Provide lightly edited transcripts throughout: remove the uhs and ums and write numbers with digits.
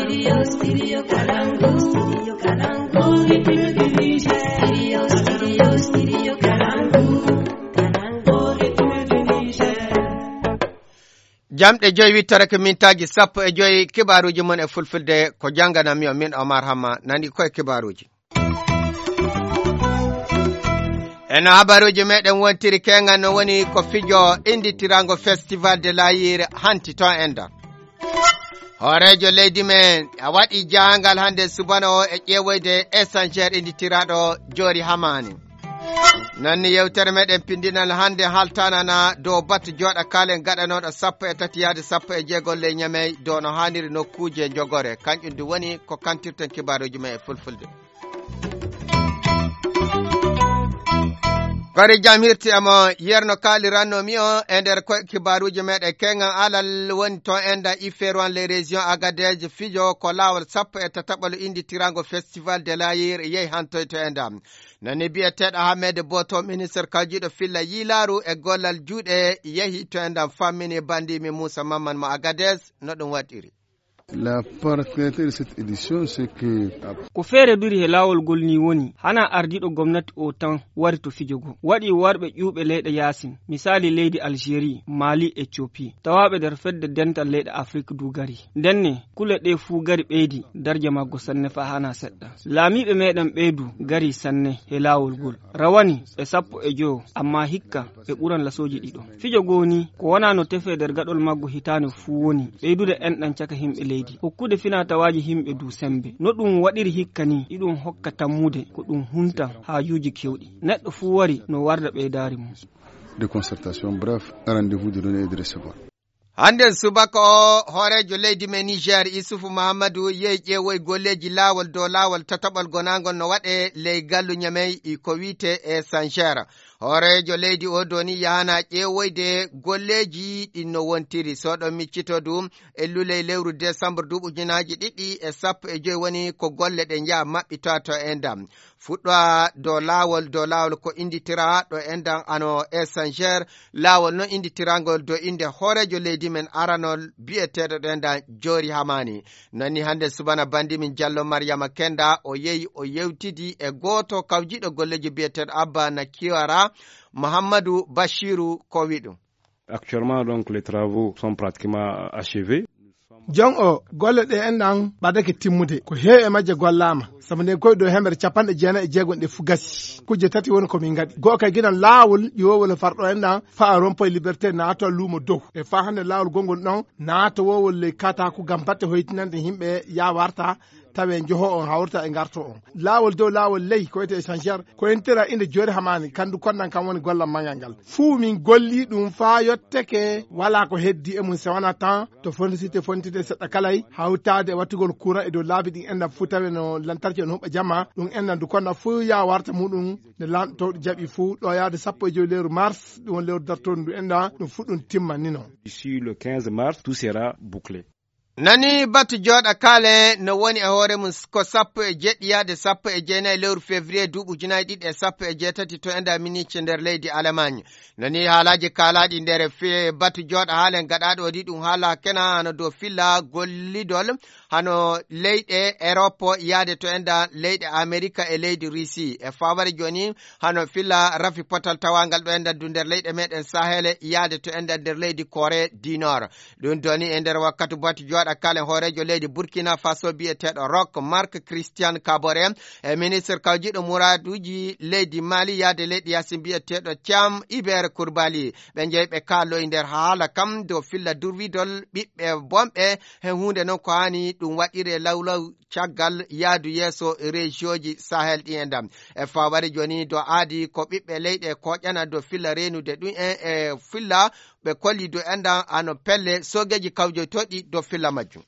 Studio Kalangu. Studio Kalangu. Studio Kalangu. jamɗe joyi wittore ko mintaji sappo e joyi kibaruji mon e fulfulde ko janganami o min Omar Hamma nani koye kibaruji eno habaruji meɗen wontiri kengal no woni ko fijo inditirango festival de l'Aïr hanti ton enda horejo leydi men a waɗi jahangal hande subana o e ƴeewoyde essentiel inditiraɗo Jori Hamani nanni yewtere meɗen pindinal hande haltanana dow batte joɗa kalen gaɗanoɗo 13 yaade 16 ley ñamey dow no haniri nokkuje jogore kanƴum du woni ko kantirten kibaruji men e fulfulde kori jam hirti amo yerno kaalirannomi o e nder ko kibaruji meɗen kengan alal woni to enda iferwan les régions Agadez fijo ko lawol 17 inditirango festival de l'Aïr yehi hantoy to enda nani biyeteɗo Ahmed Boto ministre kaljiɗo filla yilaru e gollal juuɗe yehi to enda fammini bandimi Moussa Mamman mo Agadez no ɗum waɗiri. La particularité de cette édition, c'est que ko feere duri he laawol gol ni woni hana ardiɗo gomnati o tan wari to fijogo waɗi warɓe ƴuɓe leyɗe yasin misali leydi Algérie Mali Éthiopie tawaɓe nder fedde dental leyɗe Afrique du gari ndenne kule ɗe fuu gari ɓeydi darja maggo sanne fa hana seɗɗa laamiɓe meɗen ɓeydu gari sanne he laawol gol rawani e 15 amma hikka ɓe ɓuran lasoji ɗiɗo fijogo ni ko wona no tefe nder gaɗol maggo hitane fuu woni ɓeydude enɗan caka himɓe leydi hokkude finatawaji himɓe du sembe no ɗum waɗiri hikka ni iɗum hokka tammude ko ɗum hunta haajuji kewɗi neɗɗo fuu wari no warda ɓeydari mum de concertation bref rendez-vous de donner et de recevoir hande subaka o horejo leydi men Niger Isufu Mahamadou yehi ƴeewoy golleji laawol dow laawol tataɓol gonangol no waɗe ley gallu ñamey ko wiite e Sanger horejo leydi o doni yahana ƴeewoyde golleji ɗin no wontiri soɗo miccito ɗum e luley lewru décembre 2015 woni ko golle ɗe jaa maɓɓita to endam fuɗɗo dow laawol ko inditira ɗo endan ano Sanger laawol no inditirangol do inde horejo leydi men aranol bi'eteɗo ɗo endan Jori Hamani nani hande subana bandimin Diallo Mariama Kenda o yehi o yewtidi e goto kawjiɗo golleji bi'eteɗo Abba Nakiwara Mohammadou Bachirou ko wi ɗum. Actuellement donc les travaux sont pratiquement achevés. jon o golle ɗe enɗan ɓadake timmude ko heewi majje gollama sabu nde koye ɗo hemere 96 ɗe fu gasi kuje tati woni komin gaɗi goho kay guinan laawol yowol farɗo enɗan fa rond-point liberté naata luumo dow e fa hande laawol gongol ɗon naata wowol ley katako gam batte hoytinande yimɓe ya warta tawe joho on hawrta e garto on laawol dow laawol ley ko wiyete échangeur ko entira inde Jori Hamani kandu konnan kam woni gollam magal ngal fuu min golli ɗum fa yetteke wala ko heddi e mum sewana tan to foncité seɗɗa kalay hawtade wattugol courant e dow laabi ɗin enɗan fuu tawe no lantarki on huɓɓa jamma ɗum enɗan du konna fuu ya warta muɗum ne lamɗotoɗo jaaɓi fuu ɗo yaade 15 lewru mars ɗum won lewru dartoɗo ndu enɗan ɗum fuɗɗum timma ni non D'ici le 15 mars tout sera bouclé. nani batu joɗa kale no woni e hoore mum ko 17 yaade 19 lewru février 2018 to enda minice nder leydi Allemagne nani haalaji kalaɗi nder batu joɗa haalen gaɗaɗo waɗi ɗum haala kena hano dow filla gollidol hano leyɗe Europe yaade to enda leyɗe America e leydi Russie e fawari joni hano filla rafi potal tawangal ɗo enda du nder leyɗe meɗen Sahel yaade to enda nder leydi Corée du Nord ɗum doni e nder wakkati batu joɗa kalen horejo leydi Burkina Faso bi'eteɗo Roch Marc Christian Kabore e ministre kawjiɗo muraduji leydi Mali yaade leydi Yasin bi'eteɗo Thiam Iber Courbali ɓe jeeyi ɓe kallo e nder haala kam dow filla durwidol ɓiɓɓe bomɓe he hunde noon ko hani ɗum waɗire lawlaw caggal yaadu yeeso région Sahel ɗi endam e fawari joni do aadi ko ɓiɓɓe leyɗe ko ƴana dow filla renude ɗum e filla ɓe kolli do endan ano pelle sogeji kawjotoɗi do filla majjum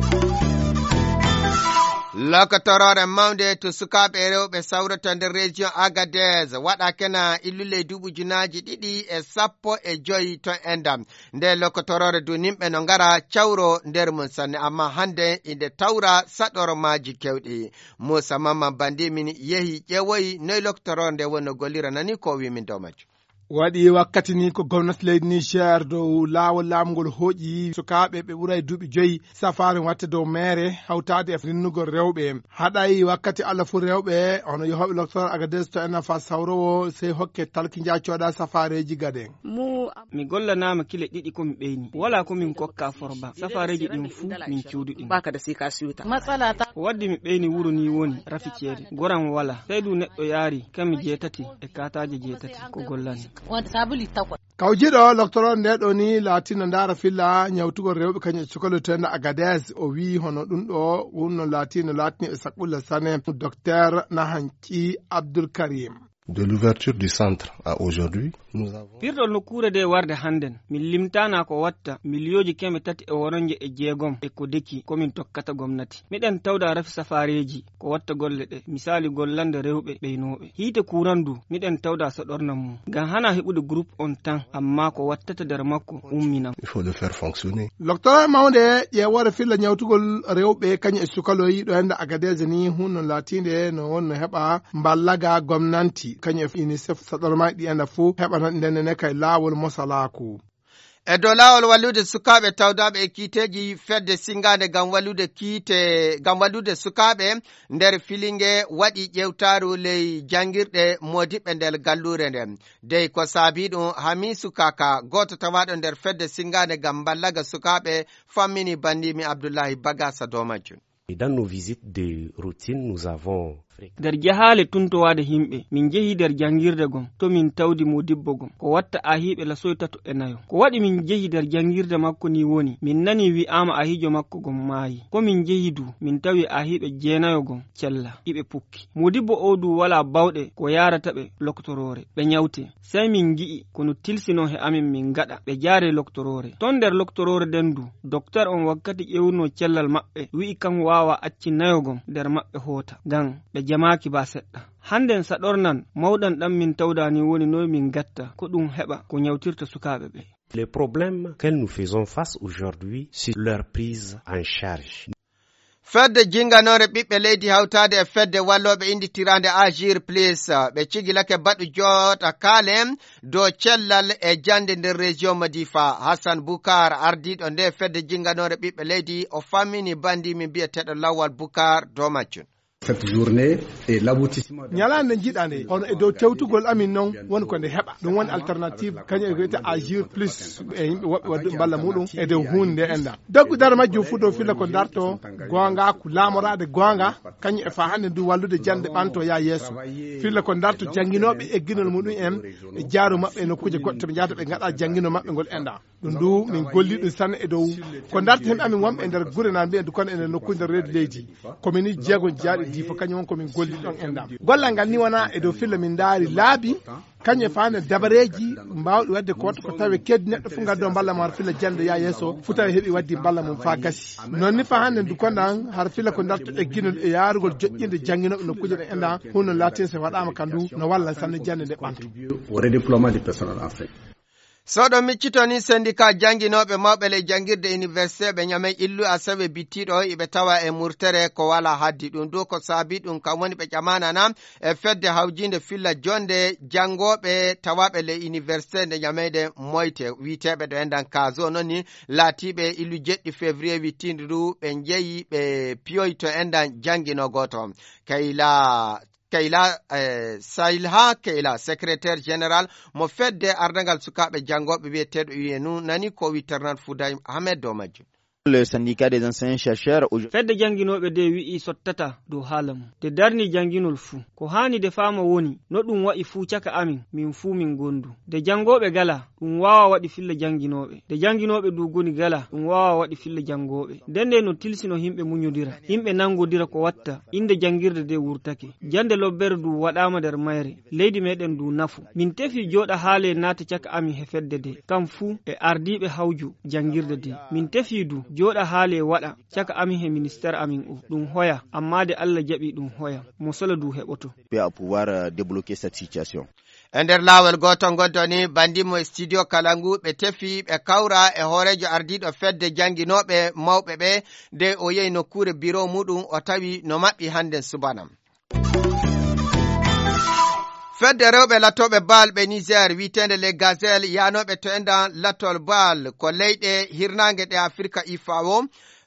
lokotorore mawde to sukaɓe e rewɓe sawrata nder région Agadez waɗa kena illule duɓujunaji 215 to endam nde lokotorore du nimɓe no ngara cawro nder mum sanne amma hande inde tawra saɗoro maji kewɗi Moussa Mamman bandi min yehi ƴeewoyi noy lokotorore nde wonno gollira nani ko wimin dow majjum waɗi wakkati ni ko gomnati leydi Niger dow laawol laamgol hooƴi sukaaɓe ɓe ɓuray duuɓi 5 safari watte dow mere hawtade e rinnugol rewɓe haɗay wakkati Allah fu rewɓe ono yehoɓe docteur Agadez to en fa sawrowo sey hokke talki jaccoɗa safareji gaden mi gollanama kile ɗiɗi komi ɓeyni wala komin kokka forba safareji ɗin fu min cuuduɗin waddi mi ɓeyni wuro ni woni raficede goran wala seydu neɗɗo yaari kami 7 e kataje 7 ko gollani kawjiɗo docteur nde ɗo ni laatino ndaara filla ñawtugol rewɓe kañum cukalo ten Agadez o wi hono ɗum ɗo wonno laatino laatini e sakɓulla sane docteur Nahanki Abdoul Karim. De l'ouverture du centre à aujourd'hui, nous avons pirɗol nokkure de warde hannden min limtana ko watta milioji 306 e ko deki komin tokkata gomnati miɗen tawda rafi safareji ko watta golle ɗe misali gollande rewɓe ɓeynoɓe hiite kurandu miɗen tawda saɗornan mum ngam hana heɓude groupe on tan amma ko wattata nder makko umminam il faut le faire fonctionner. Docteur mawde ƴeewore filla ñawtugol rewɓe kañum e sukaloyi ɗo hende Agadez ni hunno latinde no wonno heɓa mballaga gomnanti kañum e UNICEF saɗorma ɗi enda fuu heɓa ndenne kay laawol mosalaku e dow laawol wallude sukaaɓe tawdaɓe e kiiteji fedde singade gam wallude sukaaɓe nder filinge waɗi ƴewtaru ley jangirɗe modiɓɓe nder gallure nden dey ko saabi ɗum Hamisu Kaka goto tawaɗo nder fedde singade gam ballaga sukaaɓe fammini bandimi Abdoullahi Bagasa dow majjum. Dans nos visites de routine, nous avons nder jahaale tuntowade himɓe min jehi nder jangirde gon to min tawdi modibbo gon ko watta ahiɓe lasoy 3 e 4 ko waɗi min jehi nder jangirde makko ni woni min nani wi'ama ahijo makko gon maayi ko min jehi du min tawi ahiɓe 9 gon cella iɓe pukki modibbo o du wala bawɗe ko yarata ɓe loktorore ɓe nyawte sey min gi'i kono tilsino he amin min gaɗa ɓe jaare loktorore ton nder loktorore den du docteur on wakkati ƴewno cellal maɓɓe wi'i kan wawa acci 9 gon nder maɓɓe hoota gan ɓe jamaaki ba seɗɗa hannden saɗornan mawɗan ɗan min tawdani woni noy min gatta ko ɗum heɓa ko ñawtirta sukaaɓe ɓe. Les problèmes auxquels nous faisons face aujourd'hui sur leur prise en charge. fedde jinganore ɓiɓɓe leydi hawtade e fedde walloɓe inditirande Agir Plus ɓe cigilake baɗu jota kalen dow cellal e jande nder région Madifa. Hassan Boukar ardiɗo nde fedde jinganore ɓiɓɓe leydi o fammini bandimi biyeteɗo Lawal Boukar dow majjum. Cette journée est l'aboutissement. Nyalande jiɗande hono e dow tewtugol amin non woni ko nde heɓa ɗum woni alternative kañum e wiyete Agir Plus e yimɓe woɓɓe wadduɓe balla muɗum e dow hunde nde enda daggudare majjum fu dow filla ko darto gonga ko laamorade gonga kañum e fa hande du wallude jande ɓanto ya yeeso filla ko darto jangguinoɓe egginol muɗum en e jaaru mabɓe e nokkuje goɗɗe ɓe jahata ɓe gaɗa jangguino mabɓe ngol enda ɗum du min golli ɗum sanne e dow ko darto hen amin wonɓe e nder guure nan mbiyen du kono ene nokkude nder reedu leydi commune jeegom jaaɗi di fo kañum won komin golli ɗon endam gollal ngal ni wona e dow filla min daari laabi kañum e fane dabareji mbawɗi wadde ko watta ko tawi keddi neɗɗo fu gaddo balla mo har filla jande ya yeeso fu tawi heeɓi waddi balla mum fa gasi non ni fa hande du konɗan har filla ko darto egginol e yarugol joƴƴinde jangguinoɓe nokkuje ɗe enda hunno latin se waɗama kandu no walla sanne jande nde ɓanto au redéploiement du personnel en fait. soɗo miccitoni syndicat jangguinoɓe mawɓe le jangirde université ɓe ñamay illu asawe bittiɗo iɓe tawa e murtere ko wala haddi ɗum du ko saabi ɗum kam woni ɓe ƴamanana e fedde hawjinde filla jonde jangoɓe tawaɓe le université nde ñameyde moyte witeɓe ɗo endan kaso nonni laatiɓe illu 7 février wittinde du ɓe jeeyi ɓe piyoyto endan jangguino goto Sailha Keila secrétaire général mo fedde ardangal sukaɓe jangoɓe wiyeteɗo UNU nani ko witernat Fouday Ahmed dow majjum. Le syndicat des enseignants chercheurs fedde janginoɓe de wi'i sottata dow haala mum de darni janginol fuu ko hani de fama woni no ɗum wa'i fuu caka amin min fuu min gondu de jangoɓe gala ɗum wawa waɗi filla janginoɓe de janginoɓe du goni gala ɗum wawa waɗi filla jangoɓe dende no tilsino himɓe muñodira himɓe nangodira ko watta inde jangirde de wurtake jande lobbere du waɗama nder mayre leydi meɗen du nafu min tefi joɗa haale naata caka amin he fedde de kam fuu e ardiɓe hawju jangirde de min tefi du joɗa haale waɗa caka amin he ministére amin o ɗum hoya amma de Allah jaɓi ɗum hoya mo sala du heɓoto à pouvoir débloquer cette situation. E nder laawol goto goddoni bandimo e studio Kalangu ɓe tefi ɓe kawra e hoorejo ardiɗo fedde jangguinoɓe mawɓe ɓe de o yehi nokkure bureau muɗum o tawi no maɓɓi hande subanam. fedde rewɓe latoɓe bal ɓe Niger witende les gazelle yanoɓe to endan latol bal ko leyɗe hirnangue ɗe Afrika IFAO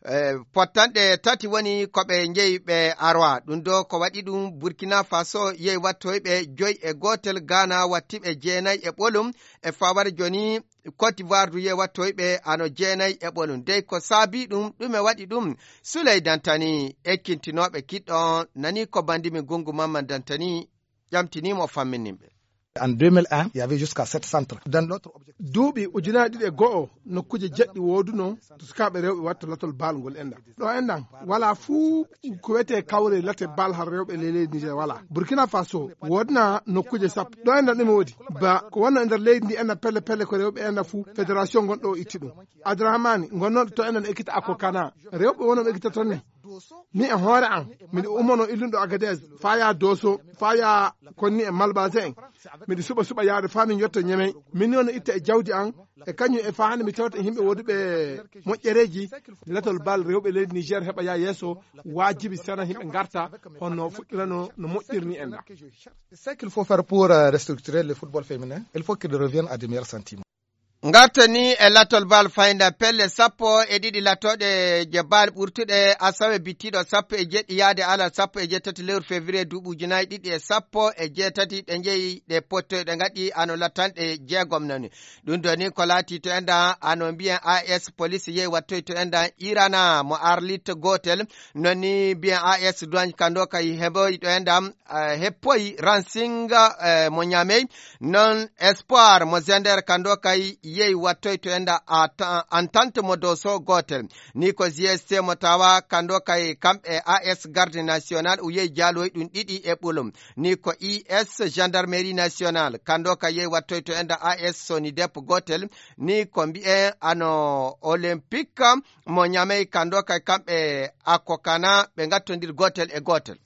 pottanɗe tati woni koɓe jeeyi ɓe arwa ɗum do ko waɗi ɗum Burkina Faso yehi wattoyɓe 5-1 Ghana wattiɓe 9-0 e fawar joni Côte d'Ivoire du yehi wattoyɓe ano 9-0 dey ko saabi ɗum ɗume waɗi ɗum Souley Dantani ekkintinoɓe kiɗɗon nani ko bandimi Gungu Mamman Dantani ƴamtinimo famminimɓe. En 2001, il y avait jusqu'à 7 centres. Dans l'autre objectif. Duuɓi ujunaɗe ɗiɗi go'o nokkuje jeɗɗi wooduno to sukaɓe rewɓe watta latol bal ngol enɗan ɗo enɗan wala fuu ko wiyete kawre latte bal har rewɓe leydi Niger wala. Burkina Faso wodna nokkuje sappo ɗo enɗan ɗume woodi ba ko wonno e nder leydi ndi enɗan pelle pelle ko rewɓe enɗan fuu fédération gonɗo itti ɗum Abdourahmane gonnoɗo to enɗan ekkita Akokana rewɓe wonoɓe ekkita toon ne mi e hoore an miɗo ummono illuɗo Agadez faya Doso faya konni e Malbase en miɗo suɓa yaade fa min yetto ñemey min noon itta e jawdi an e kañum e fa hande mi tawta e yimɓe woduɓe moƴƴereji latol bal rewɓe leydi Niger heɓa ya yesso wajibi sana yimɓe garta honno fuɗɗirano no moƴƴirni en C'est qu'il faut faire pour restructurer le football féminin. Il faut qu'il revienne à des meilleurs sentiments. Ngartani e latol bal fayda pelle sappo e ɗiɗi latoɗe je bal ɓurtuɗe asawe bittiɗo sappo e jeɗɗi yaade ala sappo e jettati lewru février duuɓuji nayyi ɗiɗi e sappo e jeetati ɗe jeeyi ɗe pottoy ɗe gaɗi ano lattanɗe jeegom nani ɗum doni ko laati to endan ano mbiyen AS police yehi wattoy to endan irana mo arlit gotel nonni mbiyen AS douane kando kay heɓoy ɗo endan heppoy Racing mo Niamey non Espoir mo Zender kando kay yehi wattoy to enda entente mo Doso gotel ni ko GST mo tawa kando kay kamɓe AS garde national o yehi jaloy ɗum ɗiɗi e ɓolum ni ko IS gendarmerie national kando kay yehi wattoy to enda AS Sonidep gotel ni ko mbi'e ano olympique mo Niamey kando kay kamɓe Akokana ɓe gattodir gotel e gotel.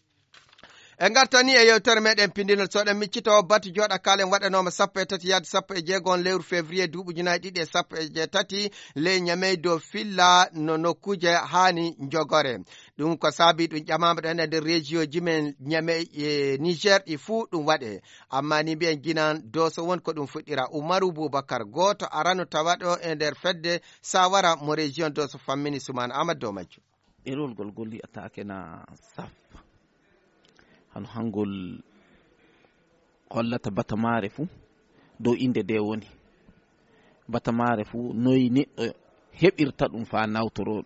En gartani e yewtere meɗen pindinol soɗen miccito batu joɗa kalen waɗanoma 13 yaade 16 lewru février duuɓuji nayyi ɗiɗi e 13 ley Niamey dow filla no nokkuje hani jogore ɗum ko saabi ɗum ƴamama ɗen e nder région ji men Niamey e Niger ɗi fuu ɗum waɗe amma ni mbiyen guinan Doso won ko ɗum fuɗɗira Oumarou Boubacar goto arano tawaɗo e nder fedde Sawara mo région Doso fammini Soumana Amadou Majjo erol gol golli attaque na saf hano hangol hollata batamare fuu dow inde de woni batamare fuu noyi neɗɗo heɓirta ɗum fa nawtoro ɗum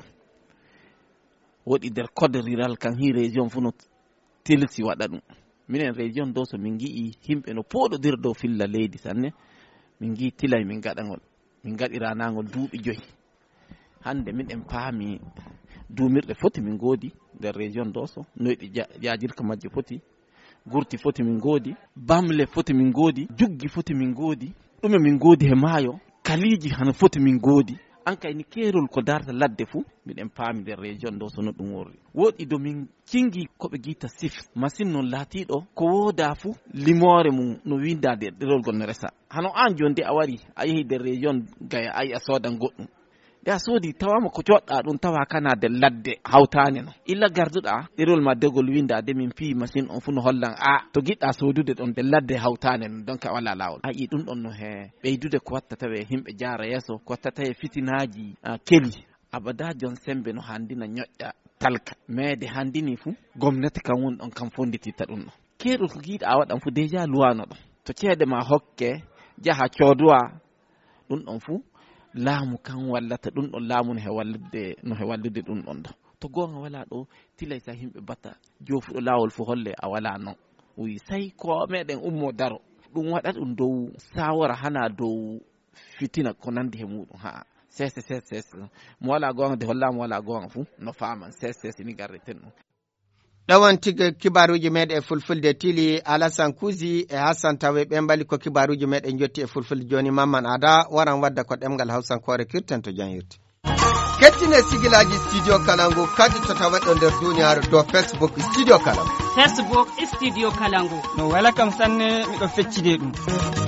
woɗi nder code rural kan hi région fuu no tilsi waɗa ɗum minen région do so min gi'i himɓe no pooɗodir dow filla leydi sanne min gi'i tilay min gaɗangol min gaɗiranagol duuɓi 5 hande minen paami duumirɗe foti min goodi nder région Doso noyɗi jajirka majje foti gurti foti min goodi bamle foti min goodi juggi foti min goodi ɗume min goodi he maayo kaliji hano foti min goodi an kayni keerol ko darta ladde fuu miɗen paami nder région Doso no ɗum worri woɗi do min cingi koɓe giita sif machine noon laatiɗo ko wooda fuu limore mum no windade ɗerol gol no resa hano an jonde a wari a yehi nder région Gaya ayi a soodan goɗɗum nde a soodi tawama ko coɗɗa ɗum tawa kana de ladde hawtane no illa garduɗa ɗerol ma degol windade min pi machine on fu no hollan to giɗɗa soodude ɗon de ladde hawtane no donc wala lawol ayi ɗum ɗon no he ɓeydude ko watta tawe himɓe jaara yeeso ko watta tawe fitinaji keli abada jon sembe no handina ñoƴƴa talka meede handini fu gomnati kan woni ɗon kam fondititta ɗum ɗo keerol ko giɗa a waɗan fu déjà luwano ɗon to ceede ma hokke jaha cooduwa ɗum ɗon fu laamu kan wallata ɗum ɗon laamu no he wallude ɗum ɗon ɗo to gonga wala ɗo tilay sa himɓe batta jofuɗo laawol fo holle a wala non wi say ko meɗen ummo daro ɗum waɗa ɗum dow sawara hana dow fitina ko nandi he muɗum ha sese mo wala gonga de hollama wala gonga fu no faman sese ni garreten ɗum ɗawan tiga kibaruji meɗen e fulfulde tili Alassane Kouzi e Hassan Tawe ɓe mbali ko kibaruji meɗen jotti e fulfulde joni Mamman Ada waran wadda ko ɗemgal Hausankore kirtan to janhirti kettine sigilaji studio Kalangu kadi to tawaɗo nder duniyaaru do Facebook studio Kalangu studio Kalangu no wala kam sanne miɗo feccide ɗum